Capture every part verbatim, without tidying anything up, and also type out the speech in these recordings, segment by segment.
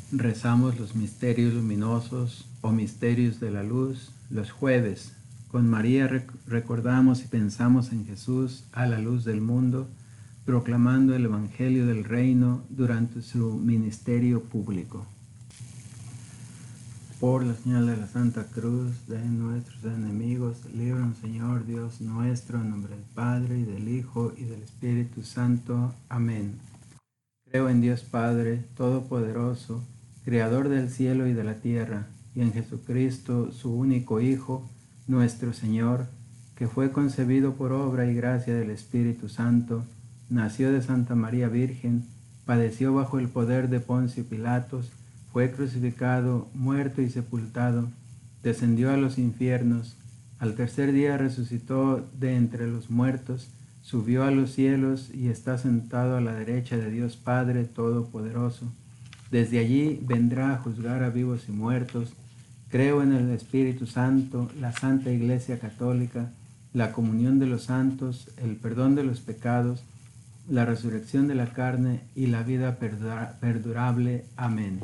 Rezamos los misterios luminosos o misterios de la luz los jueves. Con María rec recordamos y pensamos en Jesús a la luz del mundo, proclamando el Evangelio del Reino durante su ministerio público. Por la señal de la Santa Cruz de nuestros enemigos, líbranos, Señor Dios nuestro, en nombre del Padre, y del Hijo, y del Espíritu Santo. Amén. Creo en Dios Padre Todopoderoso, Creador del cielo y de la tierra, y en Jesucristo, su único Hijo, nuestro Señor, que fue concebido por obra y gracia del Espíritu Santo, nació de Santa María Virgen, padeció bajo el poder de Poncio Pilatos, fue crucificado, muerto y sepultado, descendió a los infiernos, al tercer día resucitó de entre los muertos, subió a los cielos y está sentado a la derecha de Dios Padre Todopoderoso. Desde allí vendrá a juzgar a vivos y muertos. Creo en el Espíritu Santo, la Santa Iglesia Católica, la comunión de los santos, el perdón de los pecados, la resurrección de la carne y la vida perdurable. Amén.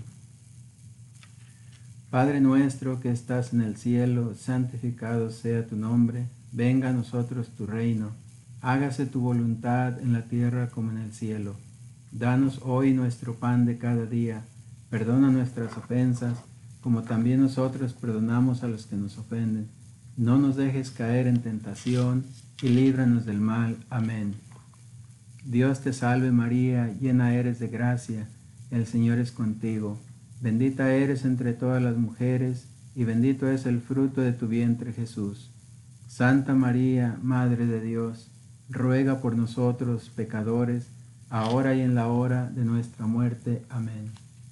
Padre nuestro que estás en el cielo, santificado sea tu nombre. Venga a nosotros tu reino. Hágase tu voluntad en la tierra como en el cielo. Danos hoy nuestro pan de cada día. Perdona nuestras ofensas, como también nosotros perdonamos a los que nos ofenden. No nos dejes caer en tentación, y líbranos del mal. Amén. Dios te salve María, llena eres de gracia, el Señor es contigo. Bendita eres entre todas las mujeres, y bendito es el fruto de tu vientre Jesús. Santa María, Madre de Dios, ruega por nosotros pecadores, ahora y en la hora de nuestra muerte. Amén.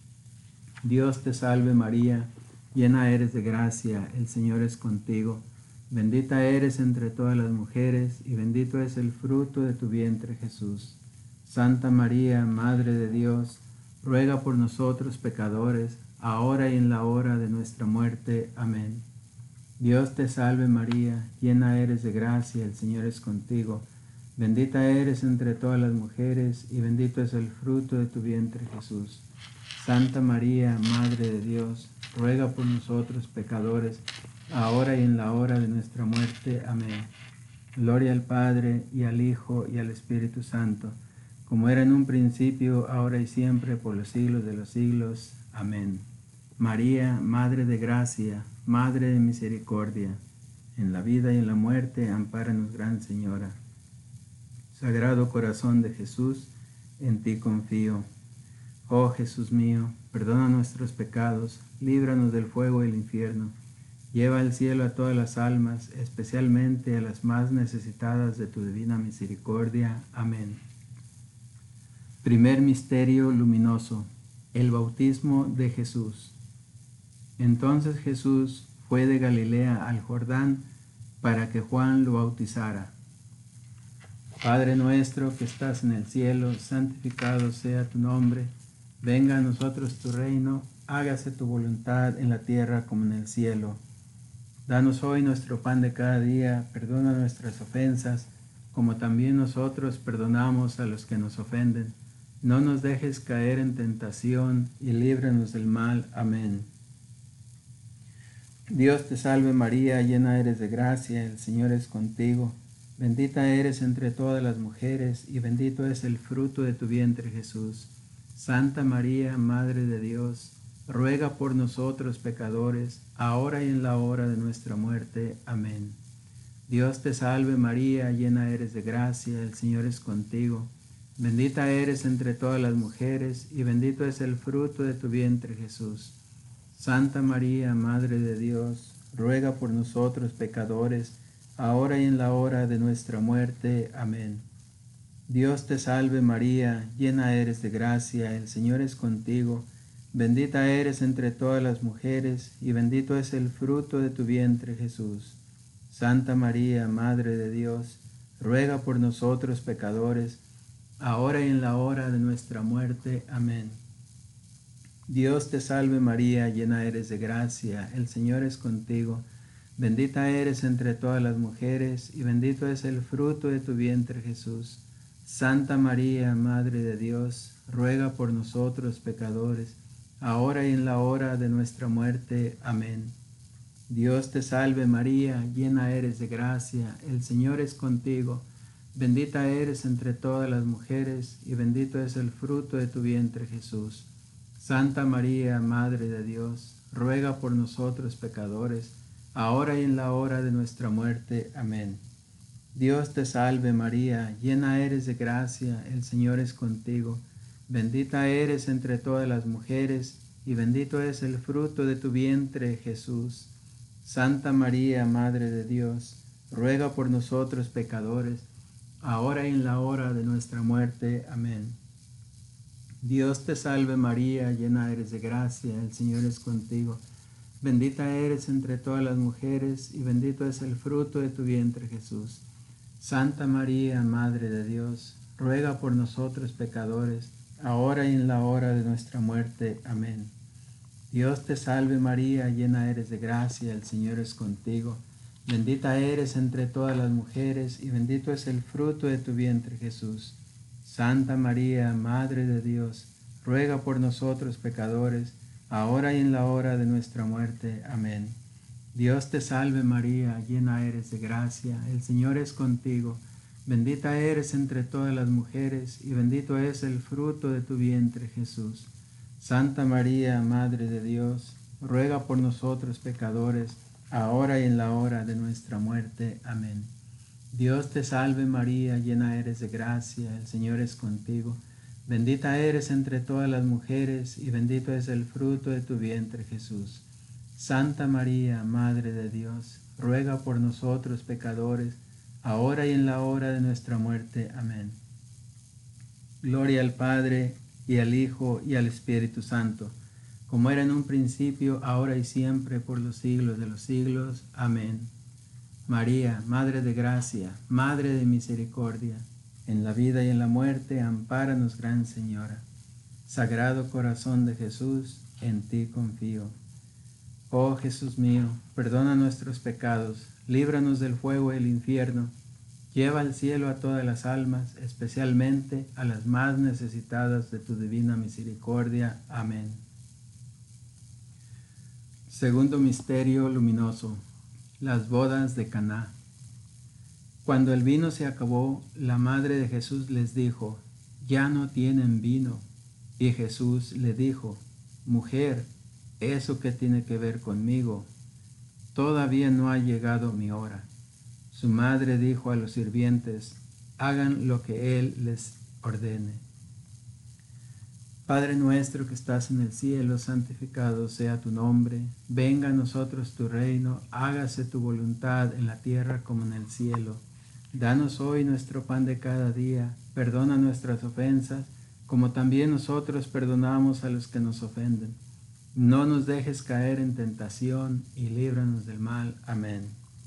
Dios te salve María, llena eres de gracia, el Señor es contigo. Bendita eres entre todas las mujeres, y bendito es el fruto de tu vientre Jesús. Santa María, Madre de Dios, ruega por nosotros pecadores, ahora y en la hora de nuestra muerte. Amén. Dios te salve María, llena eres de gracia, el Señor es contigo. Bendita eres entre todas las mujeres, y bendito es el fruto de tu vientre Jesús. Santa María, Madre de Dios, ruega por nosotros pecadores, ahora y en la hora de nuestra muerte. Amén. Gloria al Padre, y al Hijo, y al Espíritu Santo, como era en un principio, ahora y siempre, por los siglos de los siglos. Amén. María, Madre de Gracia, Madre de Misericordia, en la vida y en la muerte, ampáranos, Gran Señora. Sagrado Corazón de Jesús, en ti confío. Oh Jesús mío, perdona nuestros pecados, líbranos del fuego del infierno. Lleva al cielo a todas las almas, especialmente a las más necesitadas de tu divina misericordia. Amén. Primer misterio luminoso, el bautismo de Jesús. Entonces Jesús fue de Galilea al Jordán para que Juan lo bautizara. Padre nuestro que estás en el cielo, santificado sea tu nombre. Venga a nosotros tu reino, hágase tu voluntad en la tierra como en el cielo. Danos hoy nuestro pan de cada día, perdona nuestras ofensas, como también nosotros perdonamos a los que nos ofenden. No nos dejes caer en tentación, y líbranos del mal. Amén. Dios te salve María, llena eres de gracia, el Señor es contigo. Bendita eres entre todas las mujeres, y bendito es el fruto de tu vientre Jesús. Santa María, Madre de Dios, ruega por nosotros pecadores, ahora y en la hora de nuestra muerte. Amén. Dios te salve María, llena eres de gracia, el Señor es contigo. Bendita eres entre todas las mujeres, y bendito es el fruto de tu vientre Jesús. Santa María, Madre de Dios, ruega por nosotros pecadores, ahora y en la hora de nuestra muerte. Amén. Dios te salve María, llena eres de gracia, el Señor es contigo. Bendita eres entre todas las mujeres, y bendito es el fruto de tu vientre Jesús. Santa María, Madre de Dios, ruega por nosotros pecadores, ahora y en la hora de nuestra muerte. Amén. Dios te salve María, llena eres de gracia, el Señor es contigo. Bendita eres entre todas las mujeres, y bendito es el fruto de tu vientre Jesús. Santa María, Madre de Dios, ruega por nosotros pecadores, ahora y en la hora de nuestra muerte. Amén. Dios te salve María, llena eres de gracia, el Señor es contigo. Bendita eres entre todas las mujeres, y bendito es el fruto de tu vientre, Jesús. Santa María, Madre de Dios, ruega por nosotros pecadores, ahora y en la hora de nuestra muerte. Amén. Dios te salve María, llena eres de gracia, el Señor es contigo. Bendita eres entre todas las mujeres, y bendito es el fruto de tu vientre, Jesús. Santa María, Madre de Dios, ruega por nosotros pecadores, ahora y en la hora de nuestra muerte. Amén. Dios te salve María, llena eres de gracia, el Señor es contigo. Bendita eres entre todas las mujeres, y bendito es el fruto de tu vientre, Jesús. Santa María, Madre de Dios, ruega por nosotros pecadores, ahora y en la hora de nuestra muerte. Amén. Dios te salve María, llena eres de gracia, el Señor es contigo. Bendita eres entre todas las mujeres, y bendito es el fruto de tu vientre, Jesús. Santa María, Madre de Dios, ruega por nosotros pecadores, ahora y en la hora de nuestra muerte. Amén. Dios te salve María, llena eres de gracia, el Señor es contigo. Bendita eres entre todas las mujeres, y bendito es el fruto de tu vientre, Jesús. Santa María, Madre de Dios, ruega por nosotros pecadores, ahora y en la hora de nuestra muerte. Amén. Dios te salve María, llena eres de gracia, el Señor es contigo. Bendita eres entre todas las mujeres, y bendito es el fruto de tu vientre, Jesús. Santa María, Madre de Dios, ruega por nosotros pecadores, ahora y en la hora de nuestra muerte. Amén. Gloria al Padre, y al Hijo, y al Espíritu Santo, como era en un principio, ahora y siempre, por los siglos de los siglos. Amén. María, Madre de gracia, Madre de misericordia, en la vida y en la muerte, ampáranos, Gran Señora. Sagrado Corazón de Jesús, en ti confío. Oh Jesús mío, perdona nuestros pecados, líbranos del fuego del infierno, lleva al cielo a todas las almas, especialmente a las más necesitadas de tu divina misericordia. Amén. Segundo misterio luminoso, las bodas de Caná. Cuando el vino se acabó, la madre de Jesús les dijo: ya no tienen vino. Y Jesús le dijo: mujer, ¿eso qué tiene que ver conmigo? Todavía no ha llegado mi hora. Su madre dijo a los sirvientes: hagan lo que él les ordene. Padre nuestro que estás en el cielo, santificado sea tu nombre. Venga a nosotros tu reino, hágase tu voluntad en la tierra como en el cielo. Danos hoy nuestro pan de cada día, perdona nuestras ofensas, como también nosotros perdonamos a los que nos ofenden. No nos dejes caer en tentación, y líbranos del mal. Amén.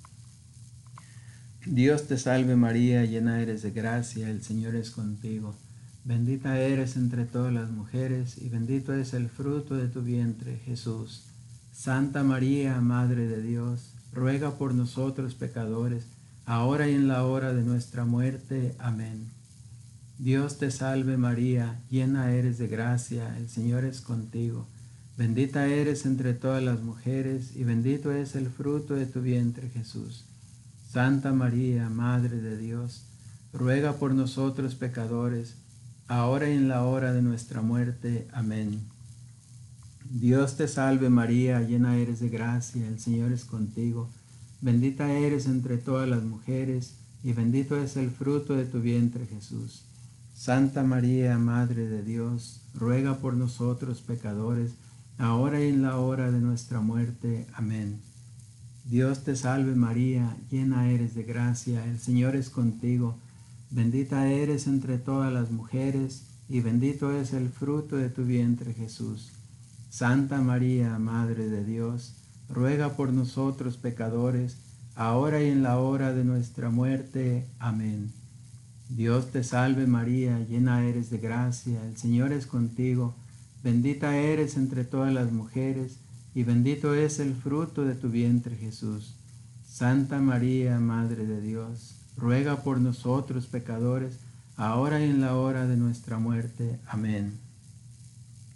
Dios te salve María, llena eres de gracia, el Señor es contigo. Bendita eres entre todas las mujeres, y bendito es el fruto de tu vientre, Jesús. Santa María, Madre de Dios, ruega por nosotros pecadores, ahora y en la hora de nuestra muerte. Amén. Dios te salve María, llena eres de gracia, el Señor es contigo. Bendita eres entre todas las mujeres, y bendito es el fruto de tu vientre, Jesús. Santa María, Madre de Dios, ruega por nosotros pecadores, ahora y en la hora de nuestra muerte. Amén. Dios te salve María, llena eres de gracia, el Señor es contigo. Bendita eres entre todas las mujeres, y bendito es el fruto de tu vientre, Jesús. Santa María, Madre de Dios, ruega por nosotros pecadores, ahora y en la hora de nuestra muerte. Amén. Dios te salve María, llena eres de gracia, el Señor es contigo. Bendita eres entre todas las mujeres, y bendito es el fruto de tu vientre, Jesús. Santa María, Madre de Dios, ruega por nosotros pecadores, ahora y en la hora de nuestra muerte. Amén. Dios te salve María, llena eres de gracia, el Señor es contigo. Bendita eres entre todas las mujeres, y bendito es el fruto de tu vientre, Jesús. Santa María, Madre de Dios, ruega por nosotros pecadores, ahora y en la hora de nuestra muerte. Amén.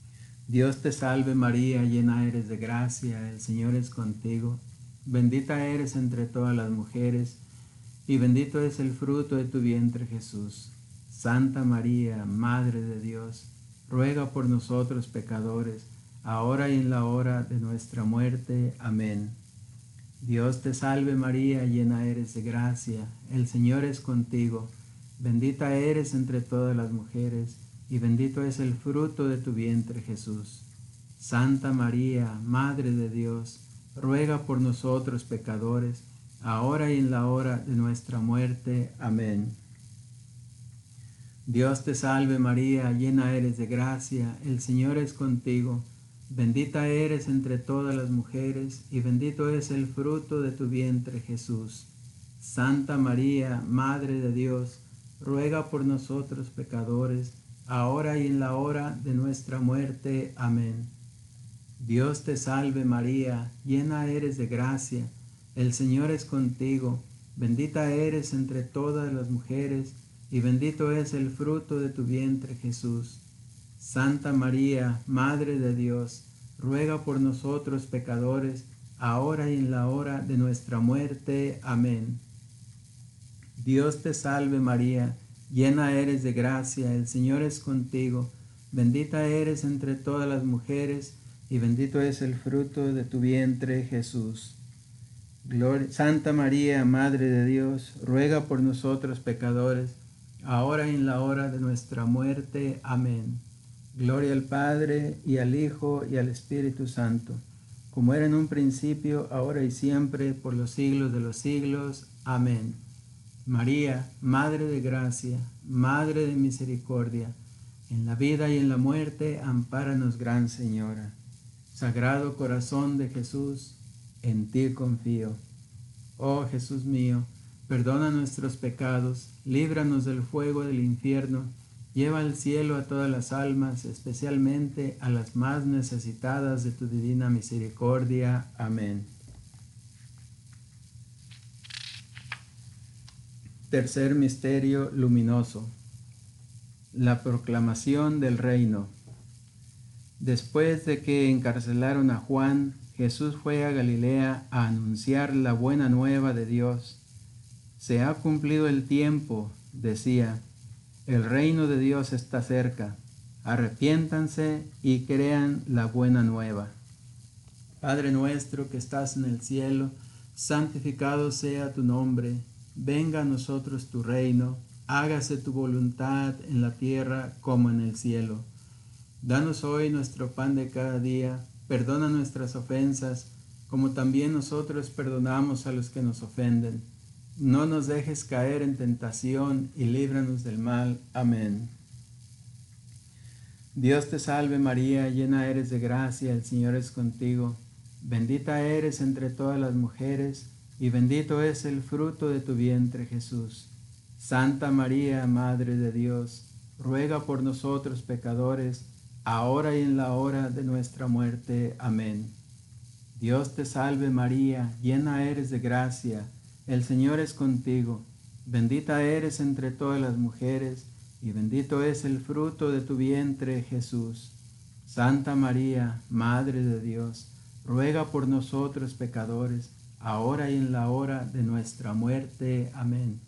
Dios te salve María, llena eres de gracia, el Señor es contigo. Bendita eres entre todas las mujeres, y bendito es el fruto de tu vientre Jesús. Santa María, Madre de Dios, ruega por nosotros pecadores, ahora y en la hora de nuestra muerte. Amén. Dios te salve María, llena eres de gracia, el Señor es contigo. Bendita eres entre todas las mujeres, y bendito es el fruto de tu vientre Jesús. Santa María, Madre de Dios, ruega por nosotros pecadores, ahora y en la hora de nuestra muerte. Amén. Dios te salve María, llena eres de gracia, el Señor es contigo. Bendita eres entre todas las mujeres, y bendito es el fruto de tu vientre Jesús. Santa María, Madre de Dios, ruega por nosotros pecadores, ahora y en la hora de nuestra muerte. Amén. Dios te salve María, llena eres de gracia, el Señor es contigo, bendita eres entre todas las mujeres, y bendito es el fruto de tu vientre Jesús. Santa María, Madre de Dios, ruega por nosotros pecadores, ahora y en la hora de nuestra muerte. Amén. Dios te salve María, llena eres de gracia, el Señor es contigo, bendita eres entre todas las mujeres, y bendito es el fruto de tu vientre Jesús. Gloria, Santa María, Madre de Dios, ruega por nosotros pecadores, ahora y en la hora de nuestra muerte. Amén. Gloria al Padre, y al Hijo, y al Espíritu Santo, como era en un principio, ahora y siempre, por los siglos de los siglos. Amén. María, Madre de gracia, Madre de misericordia, en la vida y en la muerte, ampáranos, Gran Señora. Sagrado corazón de Jesús, en ti confío. Oh Jesús mío, perdona nuestros pecados, líbranos del fuego del infierno, lleva al cielo a todas las almas, especialmente a las más necesitadas de tu divina misericordia. Amén. Tercer misterio luminoso: la proclamación del reino. Después de que encarcelaron a Juan, Jesús fue a Galilea a anunciar la buena nueva de Dios. Se ha cumplido el tiempo, decía, el reino de Dios está cerca. Arrepiéntanse y crean la buena nueva. Padre nuestro que estás en el cielo, santificado sea tu nombre. Venga a nosotros tu reino, hágase tu voluntad en la tierra como en el cielo. Danos hoy nuestro pan de cada día, perdona nuestras ofensas, como también nosotros perdonamos a los que nos ofenden. No nos dejes caer en tentación y líbranos del mal. Amén. Dios te salve María, llena eres de gracia, el Señor es contigo. Bendita eres entre todas las mujeres, y bendito es el fruto de tu vientre Jesús. Santa María, Madre de Dios, ruega por nosotros pecadores, ahora y en la hora de nuestra muerte. Amén. Dios te salve María, llena eres de gracia, el Señor es contigo. Bendita eres entre todas las mujeres, y bendito es el fruto de tu vientre Jesús. Santa María, Madre de Dios, ruega por nosotros pecadores, ahora y en la hora de nuestra muerte. Amén.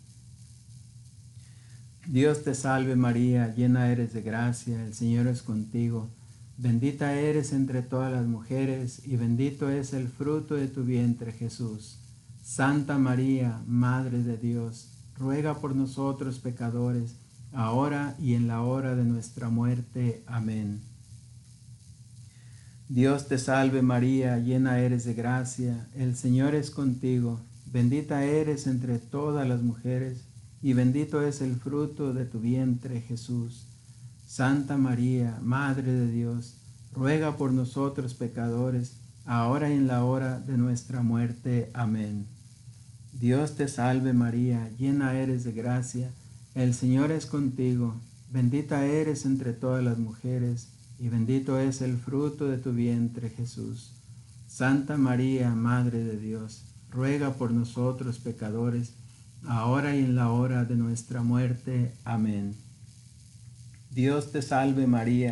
Dios te salve María, llena eres de gracia, el Señor es contigo. Bendita eres entre todas las mujeres, y bendito es el fruto de tu vientre Jesús. Santa María, Madre de Dios, ruega por nosotros pecadores, ahora y en la hora de nuestra muerte. Amén. Dios te salve María, llena eres de gracia, el Señor es contigo. Bendita eres entre todas las mujeres, y bendito es el fruto de tu vientre Jesús. Santa María, Madre de Dios, ruega por nosotros pecadores, ahora y en la hora de nuestra muerte. Amén. Dios te salve María, llena eres de gracia, el Señor es contigo. Bendita eres entre todas las mujeres, y bendito es el fruto de tu vientre Jesús. Santa María, Madre de Dios, ruega por nosotros pecadores, ahora y en la hora de nuestra muerte. Amén. Dios te salve María,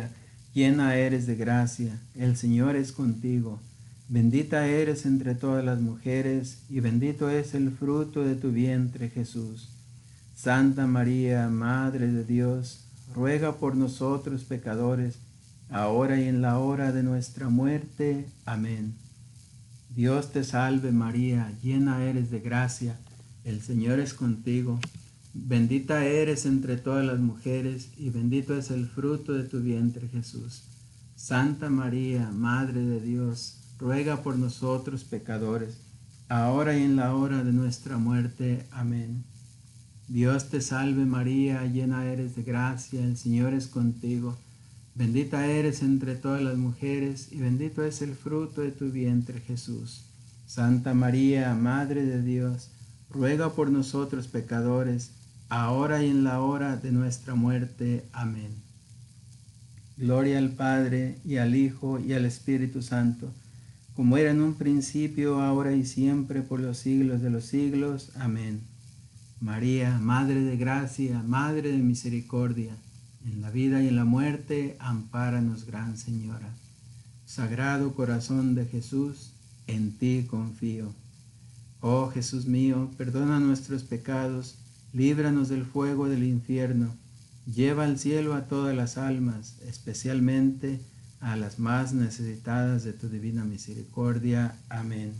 llena eres de gracia, el Señor es contigo. Bendita eres entre todas las mujeres, y bendito es el fruto de tu vientre, Jesús. Santa María, Madre de Dios, ruega por nosotros pecadores, ahora y en la hora de nuestra muerte. Amén. Dios te salve María, llena eres de gracia, el Señor es contigo. Bendita eres entre todas las mujeres, y bendito es el fruto de tu vientre, Jesús. Santa María, Madre de Dios, ruega por nosotros pecadores, ahora y en la hora de nuestra muerte. Amén. Dios te salve María, llena eres de gracia, el Señor es contigo. Bendita eres entre todas las mujeres, y bendito es el fruto de tu vientre, Jesús. Santa María, Madre de Dios, ruega por nosotros pecadores, ahora y en la hora de nuestra muerte. Amén. Gloria al Padre, y al Hijo, y al Espíritu Santo, como era en un principio, ahora y siempre, por los siglos de los siglos. Amén. María, Madre de gracia, Madre de misericordia, en la vida y en la muerte, ampáranos, Gran Señora. Sagrado corazón de Jesús, en ti confío. Oh Jesús mío, perdona nuestros pecados, líbranos del fuego del infierno, lleva al cielo a todas las almas, especialmente a las más necesitadas de tu divina misericordia. Amén.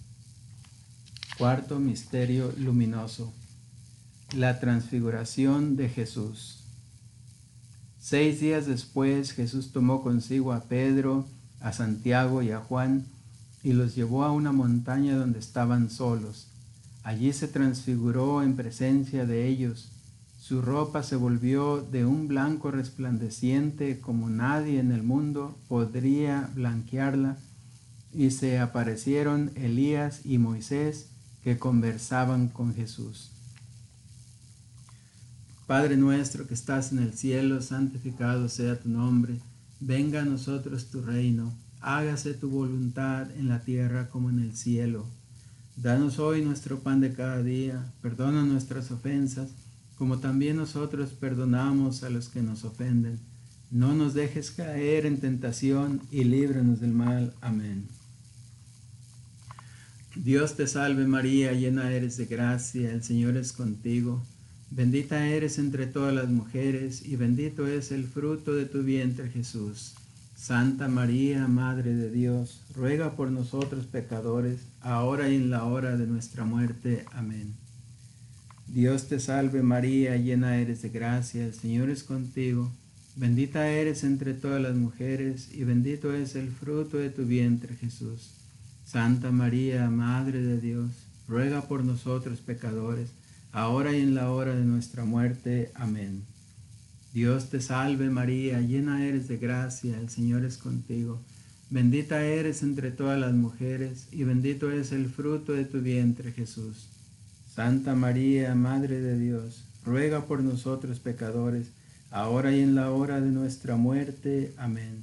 Cuarto misterio luminoso: la transfiguración de Jesús. Seis días después, Jesús tomó consigo a Pedro, a Santiago y a Juan, y los llevó a una montaña donde estaban solos. Allí se transfiguró en presencia de ellos. Su ropa se volvió de un blanco resplandeciente como nadie en el mundo podría blanquearla, y se aparecieron Elías y Moisés, que conversaban con Jesús. Padre nuestro que estás en el cielo, santificado sea tu nombre. Venga a nosotros tu reino. Hágase tu voluntad en la tierra como en el cielo. Danos hoy nuestro pan de cada día. Perdona nuestras ofensas, como también nosotros perdonamos a los que nos ofenden. No nos dejes caer en tentación, y líbranos del mal. Amén. Dios te salve María, llena eres de gracia, el Señor es contigo. Bendita eres entre todas las mujeres, y bendito es el fruto de tu vientre, Jesús. Santa María, Madre de Dios, ruega por nosotros pecadores, ahora y en la hora de nuestra muerte. Amén. Dios te salve María, llena eres de gracia, el Señor es contigo. Bendita eres entre todas las mujeres, y bendito es el fruto de tu vientre, Jesús. Santa María, Madre de Dios, ruega por nosotros pecadores, ahora y en la hora de nuestra muerte. Amén. Dios te salve María, llena eres de gracia, el Señor es contigo. Bendita eres entre todas las mujeres, y bendito es el fruto de tu vientre, Jesús. Santa María, Madre de Dios, ruega por nosotros pecadores, ahora y en la hora de nuestra muerte. Amén.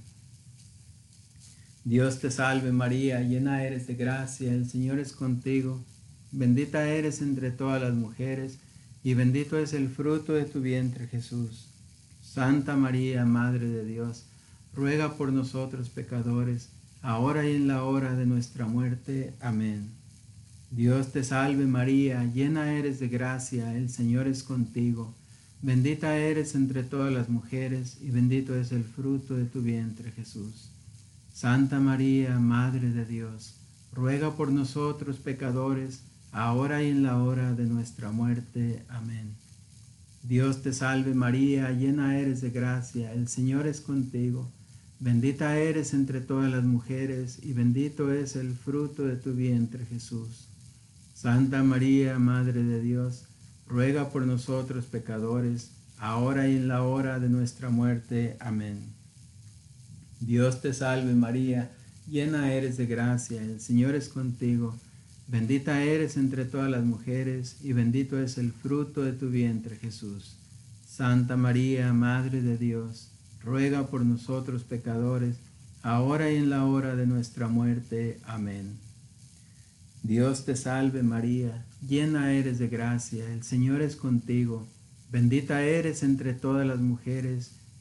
Dios te salve María, llena eres de gracia, el Señor es contigo. Bendita eres entre todas las mujeres, y bendito es el fruto de tu vientre, Jesús. Santa María, Madre de Dios, ruega por nosotros pecadores, ahora y en la hora de nuestra muerte. Amén. Dios te salve María, llena eres de gracia, el Señor es contigo. Bendita eres entre todas las mujeres, y bendito es el fruto de tu vientre, Jesús. Santa María, Madre de Dios, ruega por nosotros pecadores, ahora y en la hora de nuestra muerte. Amén. Dios te salve María, llena eres de gracia, el Señor es contigo. Bendita eres entre todas las mujeres, y bendito es el fruto de tu vientre, Jesús. Santa María, Madre de Dios, ruega por nosotros pecadores, ahora y en la hora de nuestra muerte. Amén. Dios te salve María, llena eres de gracia, el Señor es contigo. Bendita eres entre todas las mujeres, y bendito es el fruto de tu vientre, Jesús. Santa María, Madre de Dios, ruega por nosotros pecadores, ahora y en la hora de nuestra muerte. Amén. Dios te salve María, llena eres de gracia, el Señor es contigo. Bendita eres entre todas las mujeres,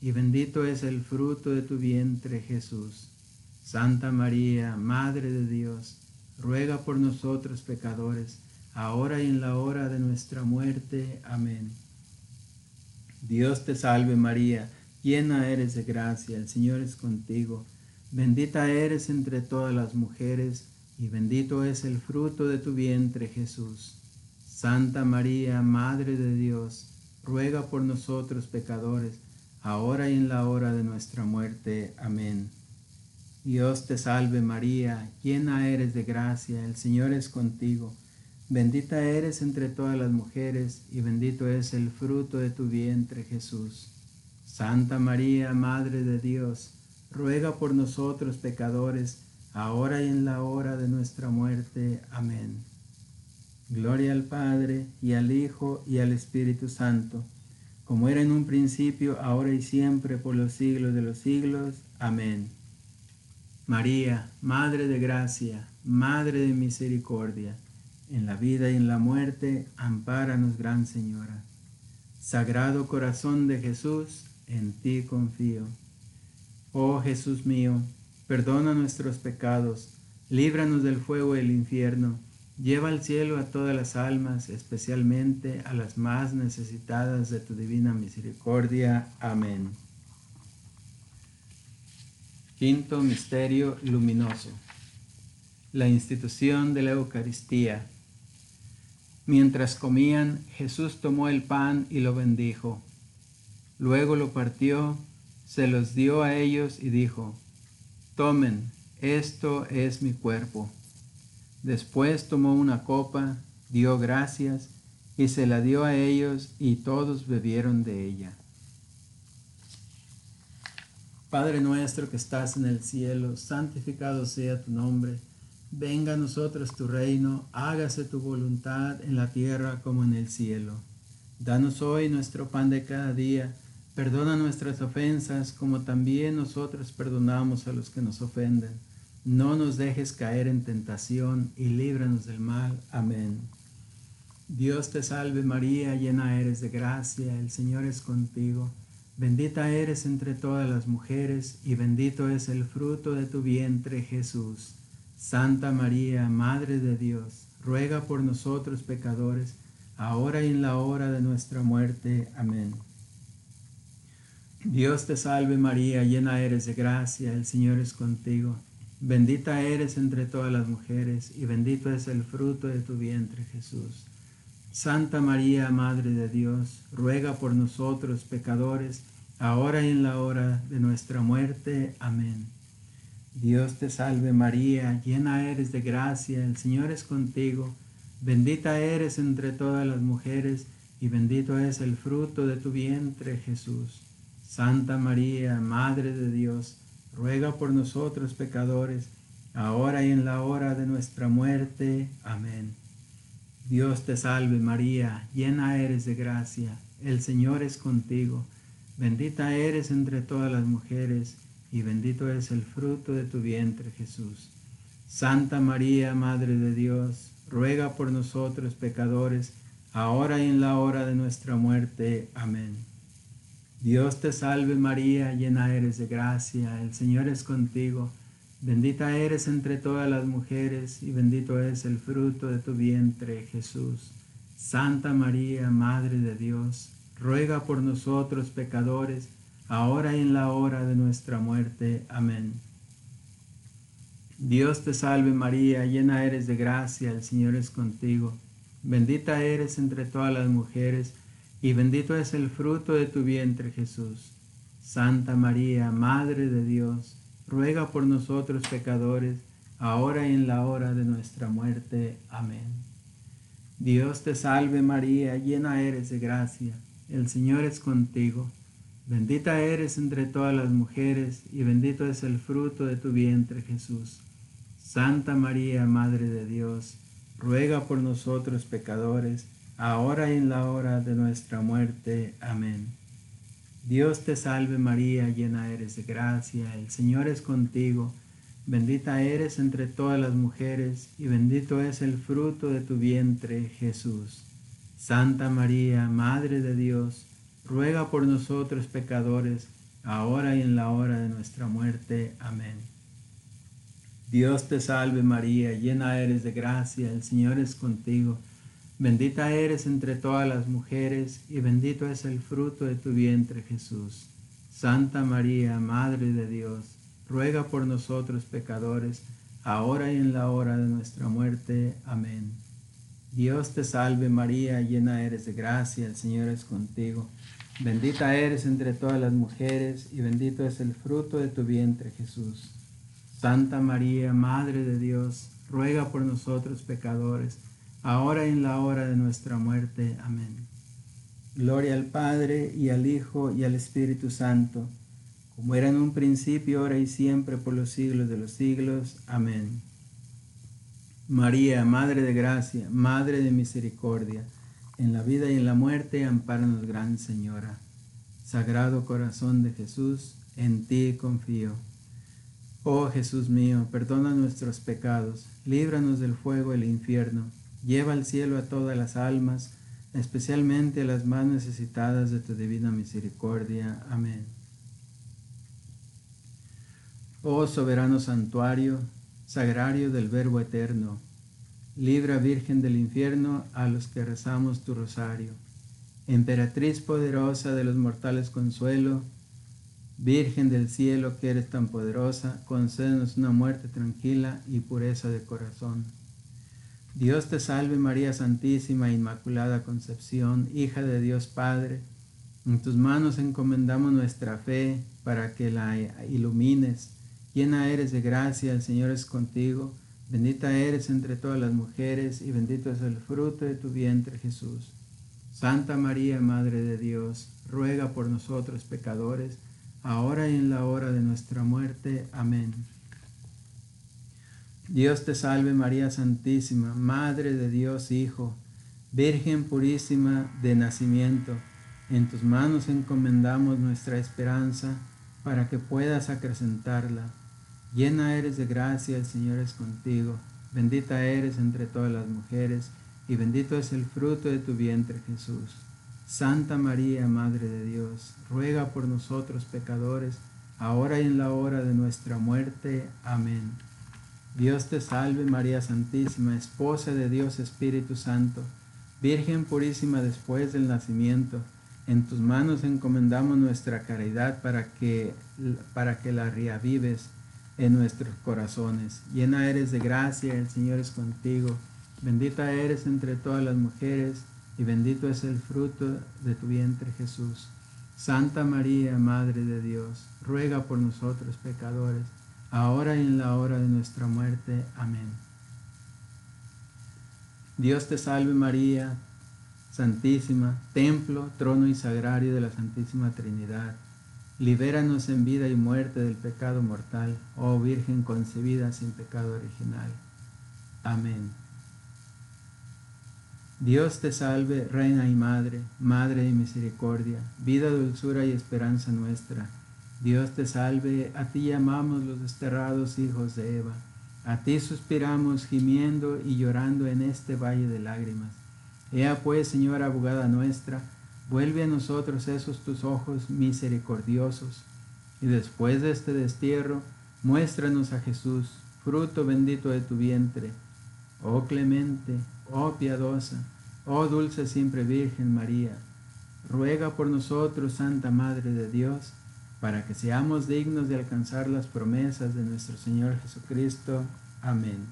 y bendito es el fruto de tu vientre, Jesús. Santa María, Madre de Dios, ruega por nosotros pecadores, ahora y en la hora de nuestra muerte. Amén. Dios te salve María, llena eres de gracia, el Señor es contigo. Bendita eres entre todas las mujeres, y bendito es el fruto de tu vientre, Jesús. Santa María, Madre de Dios, ruega por nosotros pecadores, ahora y en la hora de nuestra muerte. Amén. Dios te salve María, llena eres de gracia, el Señor es contigo. Bendita eres entre todas las mujeres, y bendito es el fruto de tu vientre, Jesús. Santa María, Madre de Dios, ruega por nosotros pecadores, ahora y en la hora de nuestra muerte. Amén. Gloria al Padre, y al Hijo, y al Espíritu Santo, como era en un principio, ahora y siempre, por los siglos de los siglos. Amén. María, Madre de gracia, Madre de misericordia, en la vida y en la muerte, ampáranos, Gran Señora. Sagrado Corazón de Jesús, en ti confío. Oh Jesús mío, perdona nuestros pecados, líbranos del fuego del infierno, lleva al cielo a todas las almas, especialmente a las más necesitadas de tu divina misericordia. Amén. Quinto misterio luminoso: la institución de la Eucaristía. Mientras comían, Jesús tomó el pan y lo bendijo. Luego lo partió, se los dio a ellos y dijo: tomen, esto es mi cuerpo. Después tomó una copa, dio gracias y se la dio a ellos, y todos bebieron de ella. Padre nuestro que estás en el cielo, santificado sea tu nombre. Venga a nosotros tu reino, hágase tu voluntad en la tierra como en el cielo. Danos hoy nuestro pan de cada día, perdona nuestras ofensas como también nosotros perdonamos a los que nos ofenden. No nos dejes caer en tentación y líbranos del mal. Amén. Dios te salve María, llena eres de gracia, el Señor es contigo. Bendita eres entre todas las mujeres, y bendito es el fruto de tu vientre, Jesús. Santa María, Madre de Dios, ruega por nosotros pecadores, ahora y en la hora de nuestra muerte. Amén. Dios te salve María, llena eres de gracia, el Señor es contigo. Bendita eres entre todas las mujeres, y bendito es el fruto de tu vientre, Jesús. Santa María, Madre de Dios, ruega por nosotros pecadores, ahora y en la hora de nuestra muerte. Amén. Dios te salve María, llena eres de gracia, el Señor es contigo. Bendita eres entre todas las mujeres, y bendito es el fruto de tu vientre, Jesús. Santa María, Madre de Dios, ruega por nosotros pecadores, ahora y en la hora de nuestra muerte. Amén. Dios te salve María, llena eres de gracia, el Señor es contigo. Bendita eres entre todas las mujeres, y bendito es el fruto de tu vientre, Jesús. Santa María, Madre de Dios, ruega por nosotros pecadores, ahora y en la hora de nuestra muerte. Amén. Dios te salve María, llena eres de gracia, el Señor es contigo. Bendita eres entre todas las mujeres, y bendito es el fruto de tu vientre, Jesús. Santa María, Madre de Dios, ruega por nosotros pecadores, ahora y en la hora de nuestra muerte. Amén. Dios te salve María, llena eres de gracia, el Señor es contigo. Bendita eres entre todas las mujeres, y bendito es el fruto de tu vientre, Jesús. Santa María, Madre de Dios, ruega por nosotros pecadores, ahora y en la hora de nuestra muerte. Amén. Dios te salve María, llena eres de gracia, el Señor es contigo. Bendita eres entre todas las mujeres, y bendito es el fruto de tu vientre, Jesús. Santa María, Madre de Dios, ruega por nosotros pecadores, ahora y en la hora de nuestra muerte. Amén. Dios te salve María, llena eres de gracia, el Señor es contigo. Bendita eres entre todas las mujeres, y bendito es el fruto de tu vientre, Jesús. Santa María, Madre de Dios, ruega por nosotros pecadores, ahora y en la hora de nuestra muerte. Amén. Dios te salve María, llena eres de gracia, el Señor es contigo. Bendita eres entre todas las mujeres, y bendito es el fruto de tu vientre, Jesús. Santa María, Madre de Dios, ruega por nosotros pecadores, ahora y en la hora de nuestra muerte. Amén. Dios te salve María, llena eres de gracia, el Señor es contigo. Bendita eres entre todas las mujeres, y bendito es el fruto de tu vientre, Jesús. Santa María, Madre de Dios, ruega por nosotros pecadores, ahora y en la hora de nuestra muerte. Amén. Gloria al Padre, y al Hijo, y al Espíritu Santo, como era en un principio, ahora y siempre, por los siglos de los siglos. Amén. María, Madre de Gracia, Madre de Misericordia, en la vida y en la muerte, ampáranos, Gran Señora. Sagrado Corazón de Jesús, en ti confío. Oh Jesús mío, perdona nuestros pecados, líbranos del fuego del infierno, lleva al cielo a todas las almas, especialmente a las más necesitadas de tu divina misericordia. Amén. Oh soberano santuario, sagrario del Verbo eterno, libra, Virgen del infierno, a los que rezamos tu rosario. Emperatriz poderosa de los mortales consuelo, Virgen del cielo que eres tan poderosa, concédenos una muerte tranquila y pureza de corazón. Dios te salve María Santísima, Inmaculada Concepción, hija de Dios Padre. En tus manos encomendamos nuestra fe para que la ilumines. Llena eres de gracia, el Señor es contigo. Bendita eres entre todas las mujeres y bendito es el fruto de tu vientre, Jesús. Santa María, Madre de Dios, ruega por nosotros pecadores, ahora y en la hora de nuestra muerte. Amén. Dios te salve María Santísima, Madre de Dios Hijo, Virgen purísima de nacimiento. En tus manos encomendamos nuestra esperanza para que puedas acrecentarla. Llena eres de gracia, el Señor es contigo. Bendita eres entre todas las mujeres, y bendito es el fruto de tu vientre, Jesús. Santa María, Madre de Dios, ruega por nosotros pecadores, ahora y en la hora de nuestra muerte. Amén. Dios te salve María Santísima, Esposa de Dios Espíritu Santo, Virgen purísima después del nacimiento. En tus manos encomendamos nuestra caridad para que, para que la reavives en nuestros corazones. Llena eres de gracia, el Señor es contigo. Bendita eres entre todas las mujeres, y bendito es el fruto de tu vientre, Jesús. Santa María, Madre de Dios, ruega por nosotros pecadores, ahora y en la hora de nuestra muerte. Amén. Dios te salve María, Santísima, templo, trono y sagrario de la Santísima Trinidad. Libéranos en vida y muerte del pecado mortal, oh Virgen concebida sin pecado original. Amén. Dios te salve, Reina y Madre, Madre de misericordia, vida, dulzura y esperanza nuestra. Dios te salve, a ti llamamos los desterrados hijos de Eva. A ti suspiramos gimiendo y llorando en este valle de lágrimas. Ea pues, Señora abogada nuestra, vuelve a nosotros esos tus ojos misericordiosos, y después de este destierro, muéstranos a Jesús, fruto bendito de tu vientre. Oh clemente, oh piadosa, oh dulce siempre Virgen María, ruega por nosotros, Santa Madre de Dios, para que seamos dignos de alcanzar las promesas de nuestro Señor Jesucristo. Amén.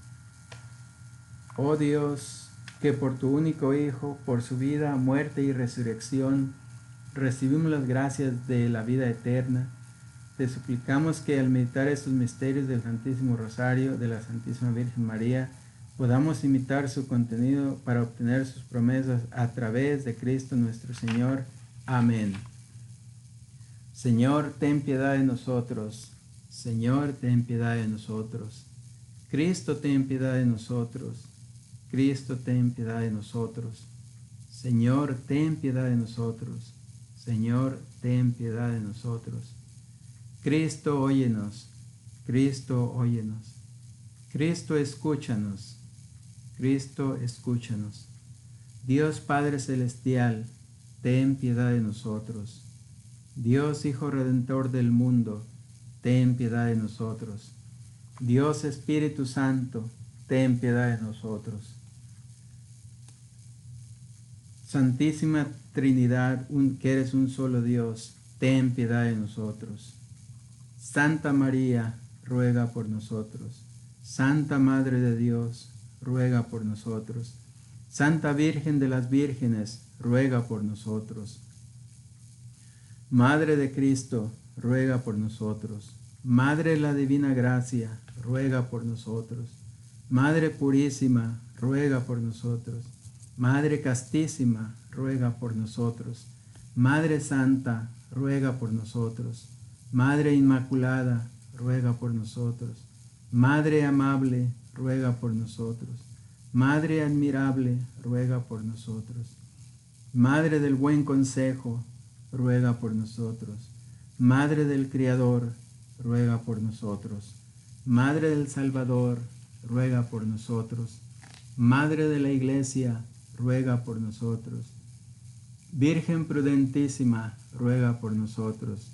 Oh Dios, que por tu único Hijo, por su vida, muerte y resurrección, recibimos las gracias de la vida eterna, te suplicamos que al meditar estos misterios del Santísimo Rosario de la Santísima Virgen María, podamos imitar su contenido para obtener sus promesas a través de Cristo nuestro Señor. Amén. Señor, ten piedad de nosotros. Señor, ten piedad de nosotros. Cristo, ten piedad de nosotros. Cristo, ten piedad de nosotros. Señor, ten piedad de nosotros. Señor, ten piedad de nosotros. Cristo, óyenos. Cristo, óyenos. Cristo, escúchanos. Cristo, escúchanos. Dios Padre Celestial, ten piedad de nosotros. Dios Hijo Redentor del mundo, ten piedad de nosotros. Dios Espíritu Santo, ten piedad de nosotros. Santísima Trinidad, un, que eres un solo Dios, ten piedad de nosotros. Santa María, ruega por nosotros. Santa Madre de Dios, ruega por nosotros. Santa Virgen de las Vírgenes, ruega por nosotros. Madre de Cristo, ruega por nosotros. Madre de la Divina Gracia, ruega por nosotros. Madre Purísima, ruega por nosotros. Madre Castísima, ruega por nosotros. Madre Santa, ruega por nosotros. Madre Inmaculada, ruega por nosotros. Madre Amable, ruega por nosotros. Madre Admirable, ruega por nosotros. Madre del Buen Consejo, ruega por nosotros. Madre del Criador, ruega por nosotros. Madre del Salvador, ruega por nosotros. Madre de la Iglesia, ruega por nosotros. Virgen prudentísima, ruega por nosotros.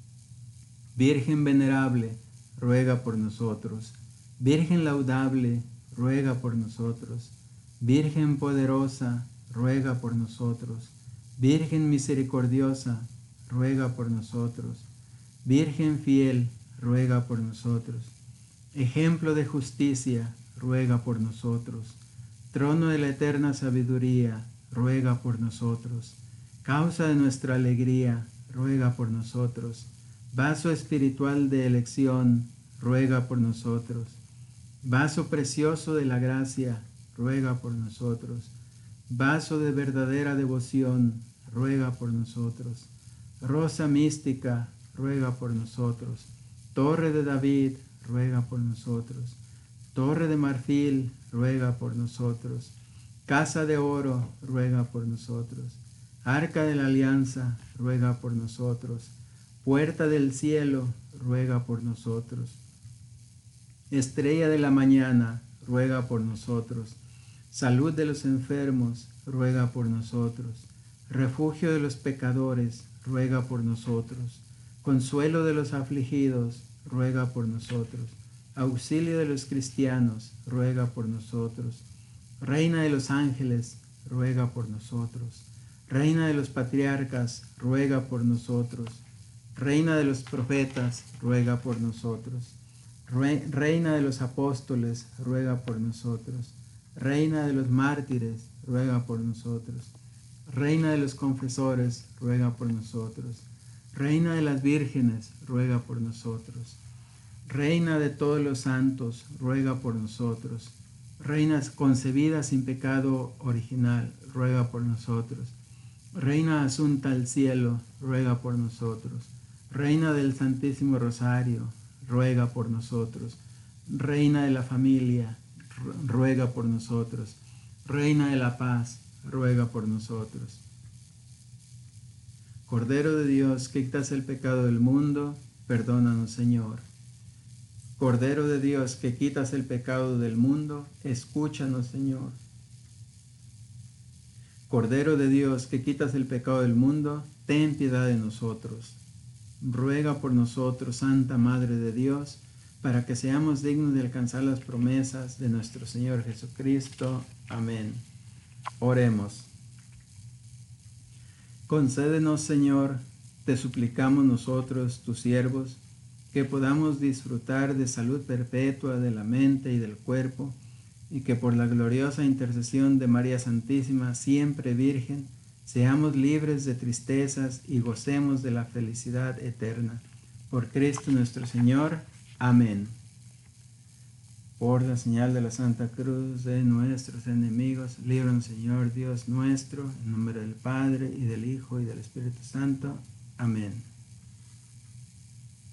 Virgen venerable, ruega por nosotros. Virgen laudable, ruega por nosotros. Virgen poderosa, ruega por nosotros. Virgen misericordiosa, ruega por nosotros. Virgen fiel, ruega por nosotros. Ejemplo de justicia, ruega por nosotros. Trono de la eterna sabiduría, ruega por nosotros. Causa de nuestra alegría, ruega por nosotros. Vaso espiritual de elección, ruega por nosotros. Vaso precioso de la gracia, ruega por nosotros. Vaso de verdadera devoción, ruega por nosotros. Rosa mística, ruega por nosotros. Torre de David, ruega por nosotros. Torre de marfil, ruega por nosotros. Casa de oro, ruega por nosotros. Arca de la alianza, ruega por nosotros. Puerta del cielo, ruega por nosotros. Estrella de la mañana, ruega por nosotros. Salud de los enfermos, ruega por nosotros. Refugio de los pecadores, ruega por nosotros. Consuelo de los afligidos, ruega por nosotros. Auxilio de los cristianos, ruega por nosotros. Reina de los ángeles, ruega por nosotros. Reina de los patriarcas, ruega por nosotros. Reina de los profetas, ruega por nosotros. Reina de los apóstoles, ruega por nosotros. Reina de los mártires, ruega por nosotros. Reina de los confesores, ruega por nosotros. Reina de las vírgenes, ruega por nosotros. Reina de todos los santos, ruega por nosotros. Reina concebida sin pecado original, ruega por nosotros. Reina asunta al cielo, ruega por nosotros. Reina del Santísimo Rosario, ruega por nosotros. Reina de la familia, ruega por nosotros. Reina de la paz, ruega por nosotros. Cordero de Dios, que quitas el pecado del mundo, perdónanos, Señor. Cordero de Dios, que quitas el pecado del mundo, escúchanos, Señor. Cordero de Dios, que quitas el pecado del mundo, ten piedad de nosotros. Ruega por nosotros, Santa Madre de Dios, para que seamos dignos de alcanzar las promesas de nuestro Señor Jesucristo. Amén. Oremos. Concédenos, Señor, te suplicamos nosotros, tus siervos, que podamos disfrutar de salud perpetua de la mente y del cuerpo, y que por la gloriosa intercesión de María Santísima, siempre Virgen, seamos libres de tristezas y gocemos de la felicidad eterna. Por Cristo nuestro Señor. Amén. Por la señal de la Santa Cruz de nuestros enemigos, líbranos, Señor Dios nuestro, en nombre del Padre, y del Hijo, y del Espíritu Santo. Amén.